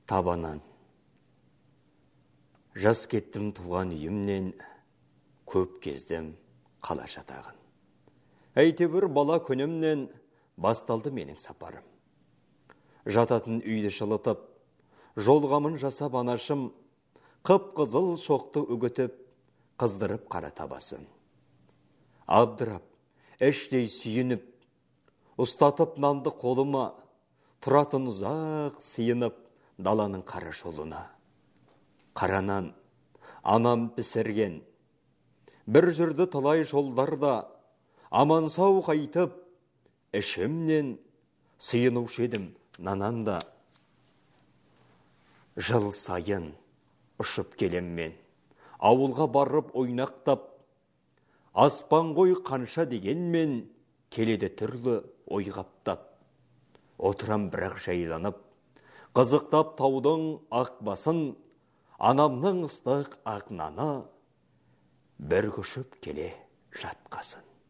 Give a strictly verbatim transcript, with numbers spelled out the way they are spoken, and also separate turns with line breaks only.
табанан. Жас кеттім туған үйімнен, көп кездім қала жатағын. Әйтеуір бала күнімнен басталды менің сапарым. Жататын үйді жылытып, жолғамын жасап анашым, қып-қызыл шоқты үгітіп, қыздырып қара табасын. Абдырап, іштей сүйініп, ұстатып нанды қолыма, тұратын ұзақ сыйынып даланың қара жолына. Қаранан анам пісірген, бір жүрді талай жолдарда, аман сау қайтып, ішімнен сыйынушы едім нананда. Жыл сайын ұшып келем мен, ауылға барып ойнақтап, аспан ғой қанша дегенмен келеді түрлі ойғаптап. Отырам бірақ жайланып, қызықтап таудың ақ басын, анамның ыстық ақ наны бір күшіп келе жатқасын.